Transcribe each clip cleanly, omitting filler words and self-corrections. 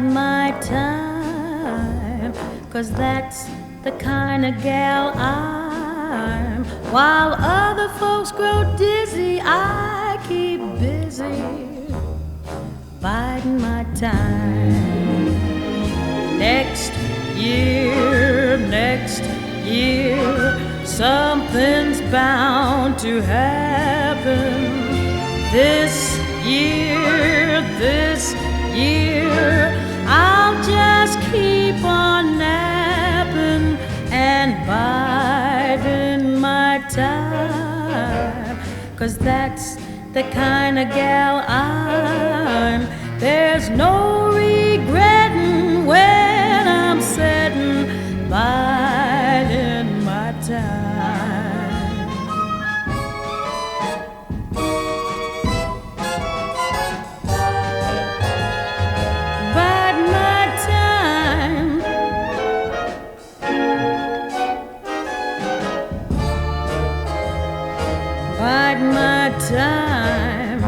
bide my time, 'cause that's the kind of gal I'm. While other folks grow dizzy, I keep busy biding my time. Next year, something's bound to happen. This year, I'll just keep on napping and biding my time, 'cause that's the kind of gal I'm. There's no regretting when I'm sitting biding my time. Bide my time. Bide my time.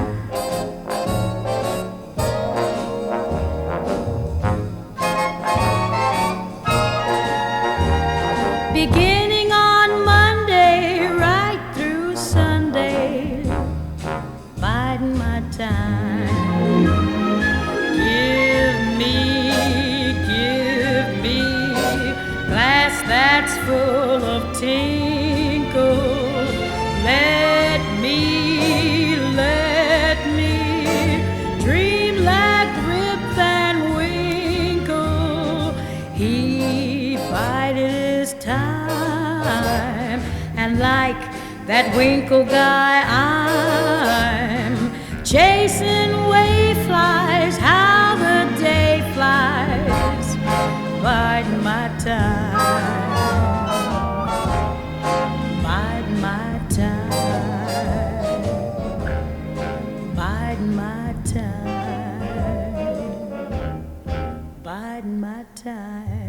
Beginning on Monday, right through Sunday, biding my time. Give me glass that's full of tinkle. Let me dream like Rip Van Winkle. He bided his time, and like that Winkle guy, I'm chasing wayflies. How the day flies, biding my time. Biding my time. Biding my time. Biding my time.